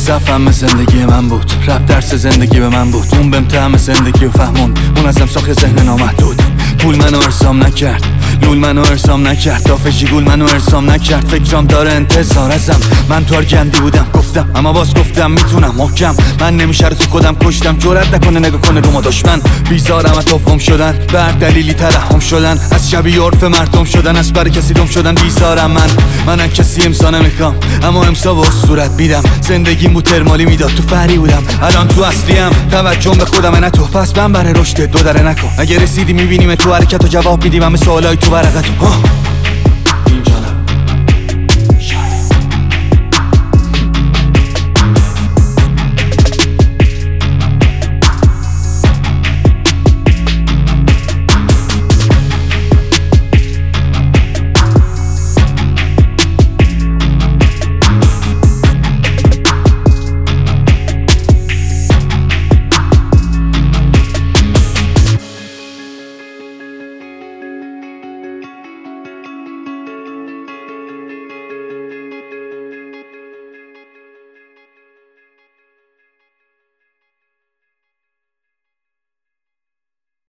صفم زندگی من بود، رپ درس زندگی به من بود. اون بهم طعم زندگی و فهموند، اون ازم ساخت ذهن نامحدود. پول منو ارسام نکرد، لول منو ارسام نکرد، دافشی گول منو ارسام نکرد. فکرام داره انتظار ازم، من تو گندی بودم گفتم، اما باز گفتم میتونم محکم. من نمیشه رو تو خودم کشتم، جرأت نکنه نگاه کنه رو ما دشمن. بیزارم از توفم شدن، بر دلیلی ترحم شدن، از شبیه عرف مردم شدن، از بر کسی دم شدن. بیزارم من کسی امسا نمیخوام، اما امسا با صورت میدم. زندگیم بود ترمالی میداد، تو فری بودم، الان تو اصلیم. توجه به خودم نه تو، پس من برای رشد دو دره نکن. اگه رسیدی میبینیم تو حرکت و جواب میدیم همه سوالای تو ورقتو.